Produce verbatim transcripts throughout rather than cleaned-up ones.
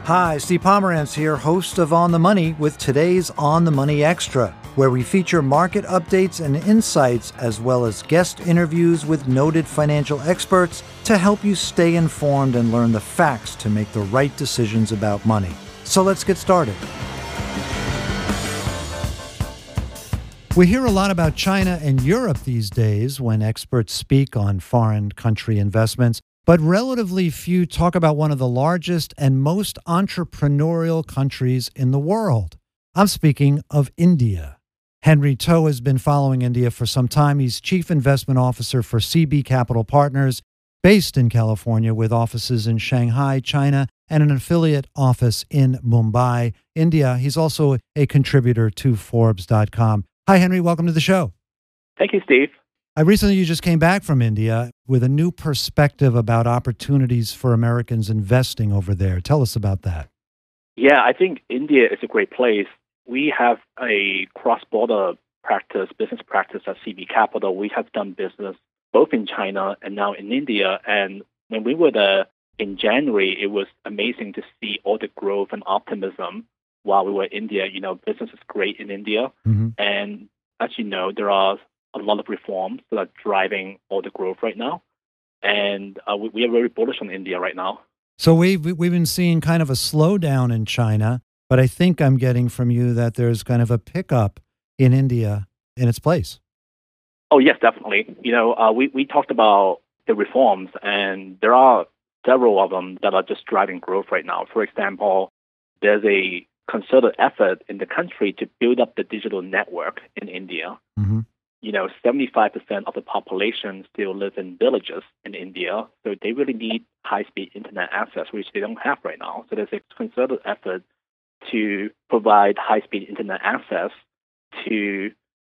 Hi, Steve Pomerantz here, host of On the Money with today's On the Money Extra, where we feature market updates and insights as well as guest interviews with noted financial experts to help you stay informed and learn the facts to make the right decisions about money. So let's get started. We hear a lot about China and Europe these days when experts speak on foreign country investments. But relatively few talk about one of the largest and most entrepreneurial countries in the world. I'm speaking of India. Henry To has been following India for some time. He's Chief Investment Officer for C B Capital Partners, based in California with offices in Shanghai, China, and an affiliate office in Mumbai, India. He's also a contributor to Forbes dot com. Hi, Henry. Welcome to the show. Thank you, Steve. I recently you just came back from India with a new perspective about opportunities for Americans investing over there. Tell us about that. Yeah, I think India is a great place. We have a cross-border practice, business practice at C B Capital. We have done business both in China and now in India. And when we were there in January, it was amazing to see all the growth and optimism while we were in India. You know, business is great in India. Mm-hmm. And as you know, there are a lot of reforms that are driving all the growth right now. And uh, we, we are very bullish on India right now. So we've, we've been seeing kind of a slowdown in China, but I think I'm getting from you that there's kind of a pickup in India in its place. Oh, yes, definitely. You know, uh, we, we talked about the reforms, and there are several of them that are just driving growth right now. For example, there's a concerted effort in the country to build up the digital network in India. Mm-hmm. You know, seventy-five percent of the population still live in villages in India, so they really need high-speed internet access, which they don't have right now. So there's a concerted effort to provide high-speed internet access to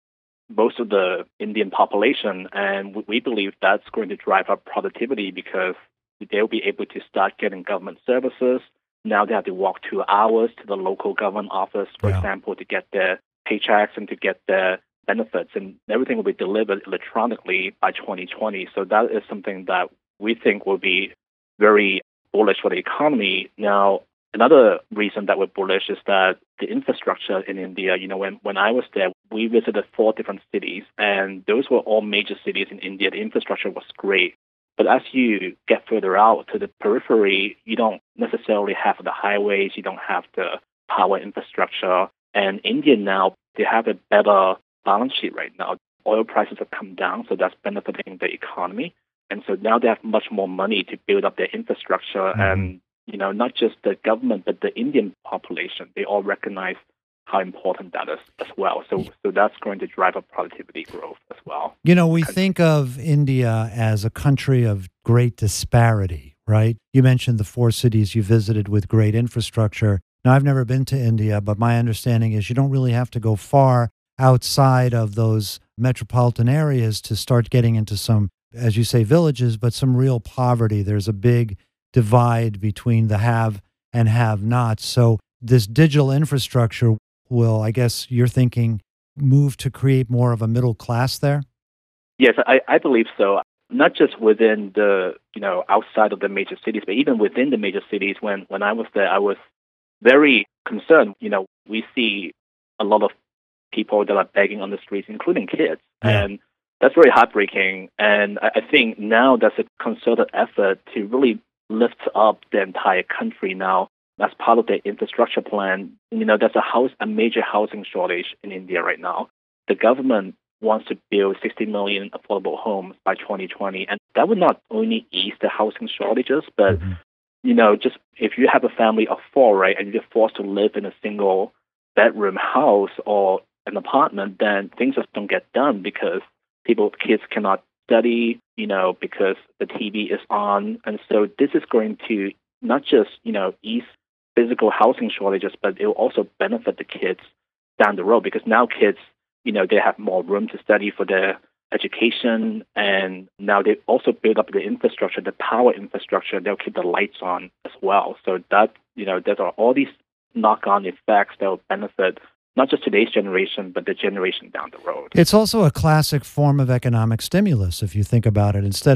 most of the Indian population, and we believe that's going to drive up productivity because they'll be able to start getting government services. Now they have to walk two hours to the local government office, for yeah. example, to get their paychecks and to get their benefits, and everything will be delivered electronically by twenty twenty. So that is something that we think will be very bullish for the economy. Now, another reason that we're bullish is that the infrastructure in India, you know, when, when I was there, we visited four different cities, and those were all major cities in India. The infrastructure was great. But as you get further out to the periphery, you don't necessarily have the highways, you don't have the power infrastructure. And India now, they have a better balance sheet right now. Oil prices have come down, so that's benefiting the economy. And so now they have much more money to build up their infrastructure. Mm-hmm. And, you know, not just the government, but the Indian population, they all recognize how important that is as well. So so that's going to drive up productivity growth as well. You know, we think of India as a country of great disparity, right? You mentioned the four cities you visited with great infrastructure. Now, I've never been to India, but my understanding is you don't really have to go far outside of those metropolitan areas to start getting into some, as you say, villages, but some real poverty. There's a big divide between the have and have-nots. So this digital infrastructure will, I guess you're thinking, move to create more of a middle class there? Yes, I, I believe so. Not just within the, you know, outside of the major cities, but even within the major cities. When, when I was there, I was very concerned. You know, we see a lot of people that are begging on the streets, including kids. Yeah. And that's very heartbreaking. And I, I think now there's a concerted effort to really lift up the entire country now. As part of the infrastructure plan, you know, there's a house, a major housing shortage in India right now. The government wants to build sixty million affordable homes by twenty twenty. And that would not only ease the housing shortages, but, mm-hmm. you know, just if you have a family of four, right, and you're forced to live in a single bedroom house or an apartment, then things just don't get done because people, kids cannot study, you know, because the T V is on. And so this is going to not just, you know, ease physical housing shortages, but it will also benefit the kids down the road because now kids, you know, they have more room to study for their education, and now they also build up the infrastructure, the power infrastructure. They'll keep the lights on as well. So that, you know, there are all these knock-on effects that will benefit not just today's generation, but the generation down the road. It's also a classic form of economic stimulus, if you think about it. Instead of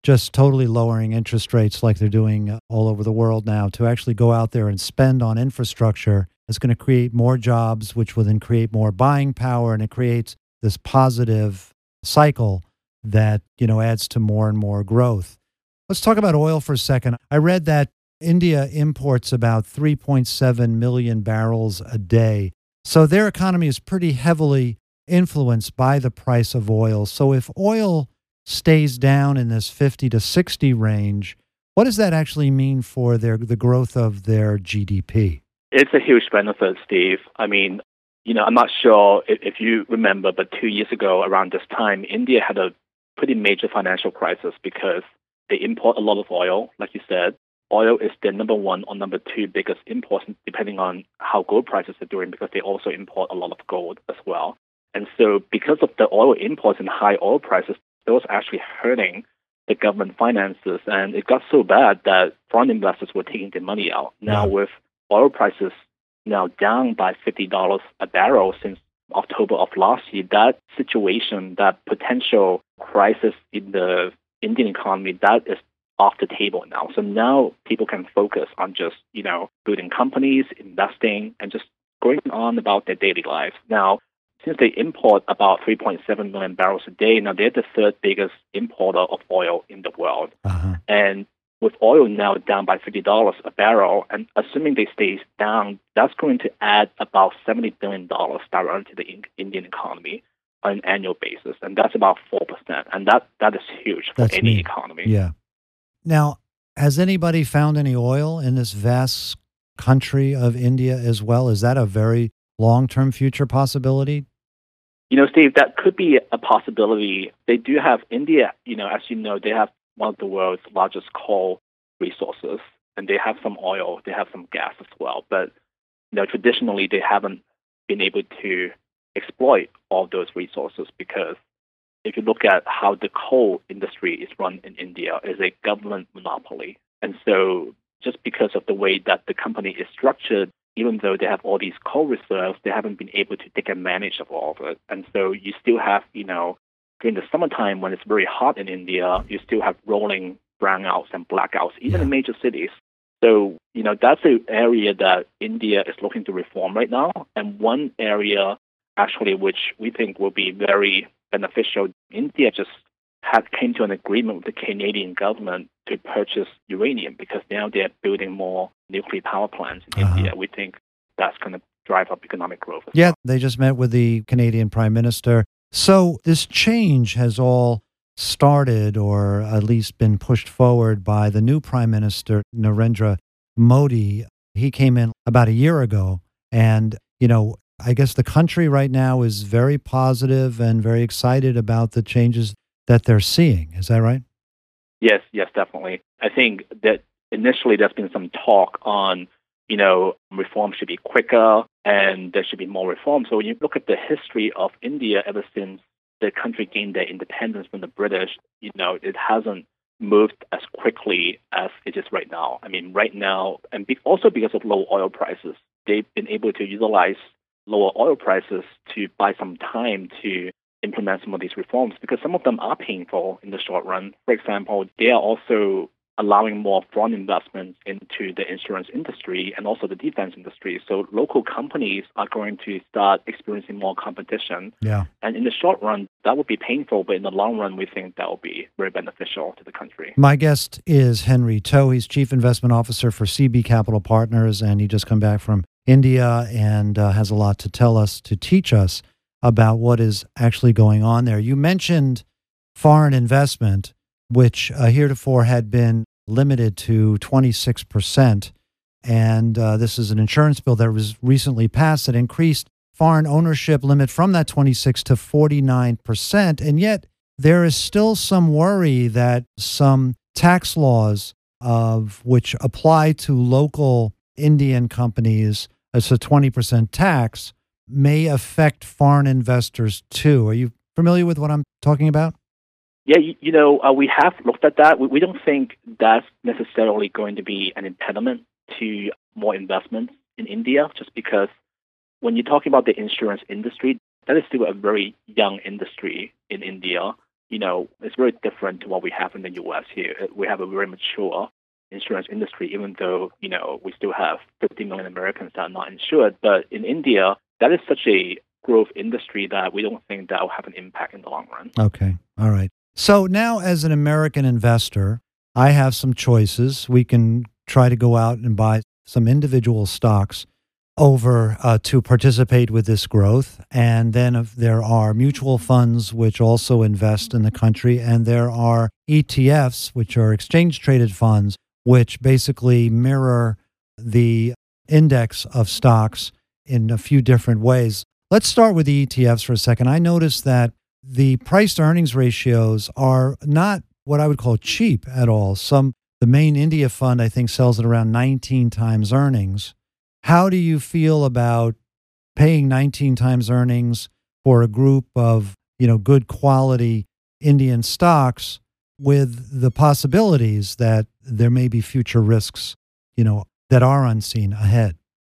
just totally lowering interest rates like they're doing all over the world now to actually go out there and spend on infrastructure is going to create more jobs, which will then create more buying power, and it creates this positive cycle that, you know, adds to more and more growth. Let's talk about oil for a second. I read that India imports about three point seven million barrels a day. So their economy is pretty heavily influenced by the price of oil. So if oil stays down in this fifty to sixty range, what does that actually mean for their the growth of their G D P? It's a huge benefit, Steve. I mean, you know, I'm not sure if, if you remember, but two years ago around this time, India had a pretty major financial crisis because they import a lot of oil, like you said. Oil is their number one or number two biggest imports, depending on how gold prices are doing, because they also import a lot of gold as well. And so because of the oil imports and high oil prices, it was actually hurting the government finances. And it got so bad that foreign investors were taking their money out. Now, Yeah. with oil prices now down by fifty dollars a barrel since October of last year, that situation, that potential crisis in the Indian economy, that is off the table now. So now people can focus on just, you know, building companies, investing, and just going on about their daily lives. Now, since they import about three point seven million barrels a day, now they're the third biggest importer of oil in the world. Uh-huh. And with oil now down by fifty dollars a barrel, and assuming they stay down, that's going to add about seventy billion dollars directly to the in- Indian economy on an annual basis. And that's about four percent. And that, that is huge for That's any neat. economy. Yeah. Now, has anybody found any oil in this vast country of India as well? Is that a very long-term future possibility? You know, Steve, that could be a possibility. They do have India, you know, as you know, they have one of the world's largest coal resources, and they have some oil, they have some gas as well. But, you know, traditionally, they haven't been able to exploit all those resources because if you look at how the coal industry is run in India, is a government monopoly. And so just because of the way that the company is structured, even though they have all these coal reserves, they haven't been able to take advantage of all of it. And so you still have, you know, during the summertime when it's very hot in India, you still have rolling brownouts and blackouts, even Yeah. in major cities. So, you know, that's an area that India is looking to reform right now. And one area, actually, which we think will be very beneficial, India just had came to an agreement with the Canadian government to purchase uranium because now they're building more nuclear power plants in Uh-huh. India. We think that's going to drive up economic growth as Yeah, well. they just met with the Canadian Prime Minister. So this change has all started or at least been pushed forward by the new Prime Minister, Narendra Modi. He came in about a year ago. And, you know, I guess the country right now is very positive and very excited about the changes that they're seeing. Is that right? Yes, yes, definitely. I think that initially there's been some talk on, you know, reform should be quicker and there should be more reform. So when you look at the history of India ever since the country gained their independence from the British, you know, it hasn't moved as quickly as it is right now. I mean, right now, and be- also because of low oil prices, they've been able to utilize lower oil prices to buy some time to implement some of these reforms because some of them are painful in the short run. For example, they are also allowing more foreign investments into the insurance industry and also the defense industry. So local companies are going to start experiencing more competition. Yeah. And in the short run, that would be painful, but in the long run, we think that will be very beneficial to the country. My guest is Henry To. He's Chief Investment Officer for C B Capital Partners, and he just come back from India and uh, has a lot to tell us, to teach us about what is actually going on there. You mentioned foreign investment, which uh, heretofore had been limited to twenty-six percent. And uh, this is an insurance bill that was recently passed that increased foreign ownership limit from that twenty-six to forty-nine percent. And yet there is still some worry that some tax laws of which apply to local Indian companies as a twenty percent tax may affect foreign investors too. Are you familiar with what I'm talking about? Yeah, you, you know, uh, we have looked at that. We, we don't think that's necessarily going to be an impediment to more investments in India, just because when you're talking about the insurance industry, that is still a very young industry in India. you know, it's very different to what we have in the U S here. We have a very mature insurance industry, even though, you know, we still have fifty million Americans that are not insured. But in India, that is such a growth industry that we don't think that will have an impact in the long run. Okay. All right. So now as an American investor, I have some choices. We can try to go out and buy some individual stocks over uh, to participate with this growth. And then if there are mutual funds which also invest in the country, and there are E T Fs, which are exchange-traded funds, which basically mirror the index of stocks in a few different ways. Let's start with the E T Fs for a second. I noticed that the price-to-earnings ratios are not what I would call cheap at all. Some the main India fund, I think, sells at around nineteen times earnings. How do you feel about paying nineteen times earnings for a group of, you know, good quality Indian stocks with the possibilities that there may be future risks, you know, that are unseen ahead?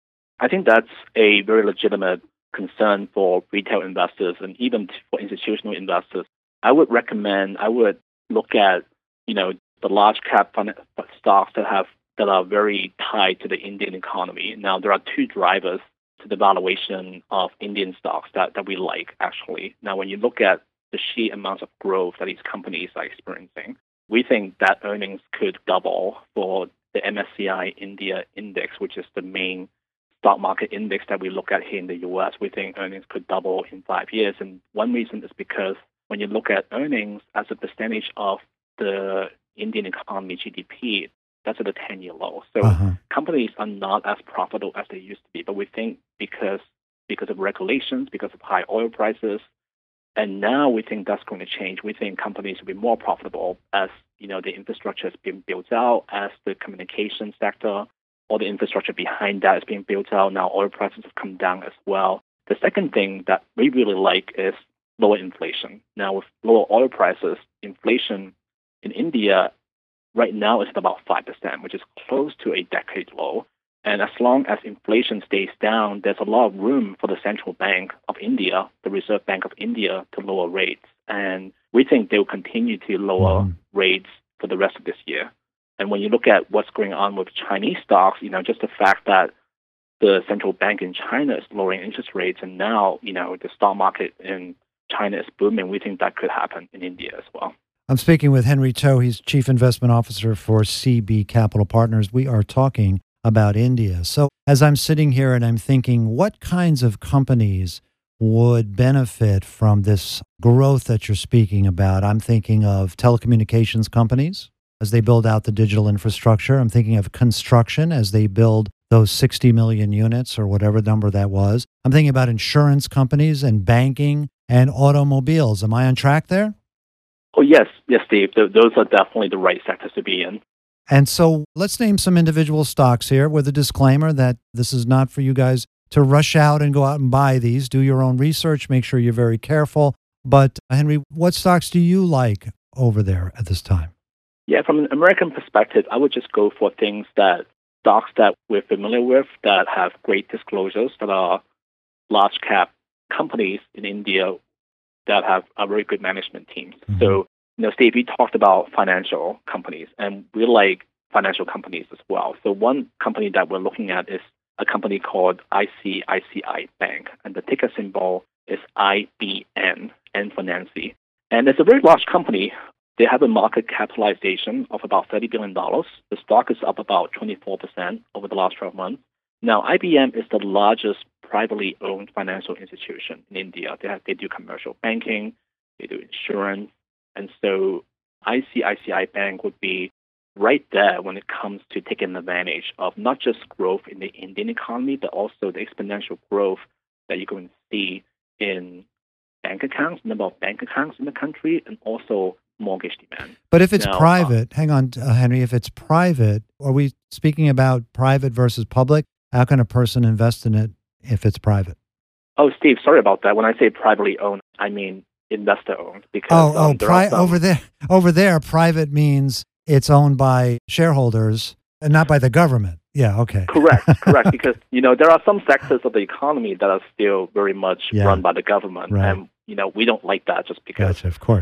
I think that's a very legitimate concern for retail investors and even for institutional investors. I would recommend, I would look at, you know, the large cap fund stocks that have that are very tied to the Indian economy. Now, there are two drivers to the valuation of Indian stocks that, that we like, actually. Now, when you look at the sheer amounts of growth that these companies are experiencing, we think that earnings could double for the M S C I India Index, which is the main stock market index that we look at here in the U S. We think earnings could double in five years. And one reason is because when you look at earnings as a percentage of the Indian economy G D P, that's at a ten-year low. So uh-huh. companies are not as profitable as they used to be. But we think because because of regulations, because of high oil prices, and now we think that's going to change. We think companies will be more profitable as, you know, the infrastructure is being built out, as the communication sector, all the infrastructure behind that is being built out. Now oil prices have come down as well. The second thing that we really like is lower inflation. Now with lower oil prices, inflation in India right now is at about five percent, which is close to a decade low. And as long as inflation stays down, there's a lot of room for the Central Bank of India, the Reserve Bank of India, to lower rates. And we think they'll continue to lower mm. rates for the rest of this year. And when you look at what's going on with Chinese stocks, you know, just the fact that the central bank in China is lowering interest rates, and now, you know, the stock market in China is booming, we think that could happen in India as well. I'm speaking with Henry To. He's Chief Investment Officer for C B Capital Partners. We are talking about India. So as I'm sitting here and I'm thinking, what kinds of companies would benefit from this growth that you're speaking about? I'm thinking of telecommunications companies as they build out the digital infrastructure. I'm thinking of construction as they build those sixty million units or whatever number that was. I'm thinking about insurance companies and banking and automobiles. Am I on track there? Oh, yes. Yes, Steve. Th- those are definitely the right sectors to be in. And so let's name some individual stocks here with a disclaimer that this is not for you guys to rush out and go out and buy these. Do your own research. Make sure you're very careful. But, Henry, what stocks do you like over there at this time? Yeah, from an American perspective, I would just go for things that stocks that we're familiar with, that have great disclosures, that are large cap companies in India that have a very good management teams. Mm-hmm. So, you know, Steve, you talked about financial companies, and we like financial companies as well. So one company that we're looking at is a company called I C I C I Bank, and the ticker symbol is I B N, N for Nancy. And it's a very large company. They have a market capitalization of about thirty billion dollars. The stock is up about twenty-four percent over the last twelve months. Now, I B M is the largest privately owned financial institution in India. They have, they do commercial banking, they do insurance, and so I C I C I Bank would be right there when it comes to taking advantage of not just growth in the Indian economy, but also the exponential growth that you're going to see in bank accounts, number of bank accounts in the country, and also mortgage demand. But if it's now, private, uh, hang on, uh, Henry, if it's private, are we speaking about private versus public? How can a person invest in it if it's private? Oh, Steve, sorry about that. When I say privately owned, I mean investor owned. Because oh, um, oh, pri- some... over there, over there, private means it's owned by shareholders and not by the government. Yeah, okay. Correct, correct. Because, you know, there are some sectors of the economy that are still very much yeah, run by the government. Right. And, you know, we don't like that just because gotcha, of course.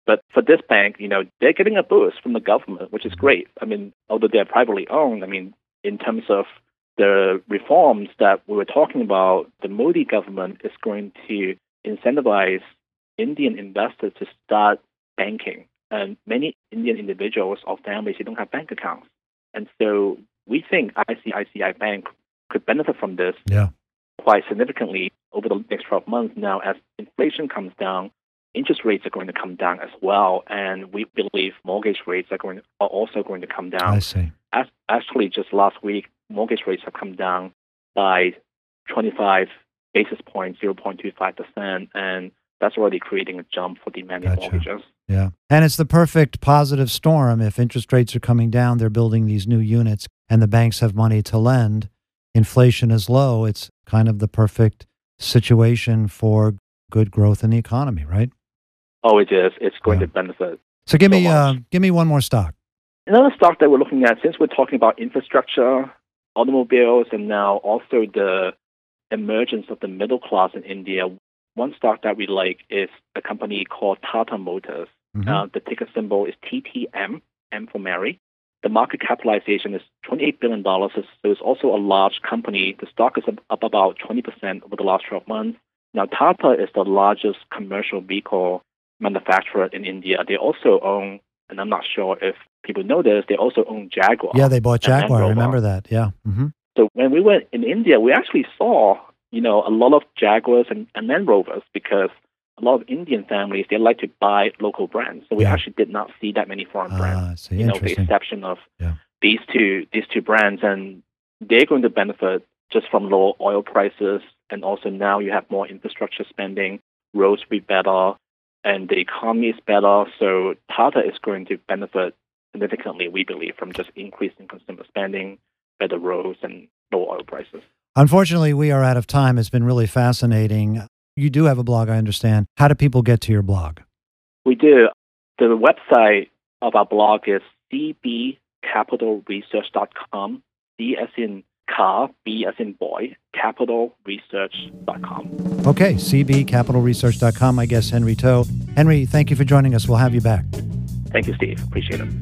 But for this bank, you know, they're getting a boost from the government, which is great. I mean, although they're privately owned, I mean, in terms of the reforms that we were talking about, the Modi government is going to incentivize Indian investors to start banking. And many Indian individuals or families, they don't have bank accounts. And so we think I C I C I Bank could benefit from this yeah. quite significantly over the next twelve months. Now, as inflation comes down, interest rates are going to come down as well, and we believe mortgage rates are going to, are also going to come down. I see. As, actually, just last week, mortgage rates have come down by twenty-five basis points, zero point two five percent, and that's already creating a jump for demanding Gotcha. mortgages. Yeah, and it's the perfect positive storm. If interest rates are coming down, they're building these new units, and the banks have money to lend. Inflation is low. It's kind of the perfect situation for good growth in the economy, right? Oh, it is. It's going Yeah. to benefit. So give so me uh, much. give me one more stock. Another stock that we're looking at, since we're talking about infrastructure, automobiles, and now also the emergence of the middle class in India, one stock that we like is a company called Tata Motors. Mm-hmm. Uh, the ticker symbol is T T M, M for Mary. The market capitalization is twenty-eight billion dollars, so it's also a large company. The stock is up about twenty percent over the last twelve months. Now, Tata is the largest commercial vehicle manufacturer in India. They also own, and I'm not sure if people know this, they also own Jaguar. Yeah, they bought and Land Jaguar. I Rover. remember that. Yeah. Mm-hmm. So when we were in India, we actually saw, you know, a lot of Jaguars and, and Land Rovers because a lot of Indian families, they like to buy local brands. So we Yeah. actually did not see that many foreign Ah, brands. I see. You know, the Interesting. exception of Yeah. these two these two brands, and they're going to benefit just from lower oil prices, and also now you have more infrastructure spending, roads will be better, and the economy is better. So Tata is going to benefit significantly, we believe, from just increasing consumer spending, better roads, and lower oil prices. Unfortunately, we are out of time. It's been really fascinating. You do have a blog, I understand. How do people get to your blog? We do. The website of our blog is c b capital research dot com, C as in car, B as in boy, capital research dot com. Okay, c b capital research dot com. My guest, Henry To. Henry, thank you for joining us. We'll have you back. Thank you, Steve. Appreciate it.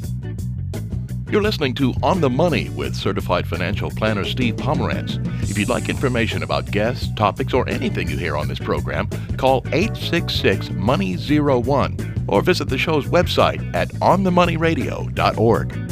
You're listening to On the Money with certified financial planner Steve Pomerantz. If you'd like information about guests, topics, or anything you hear on this program, call eight six six, money zero one or visit the show's website at on the money radio dot org.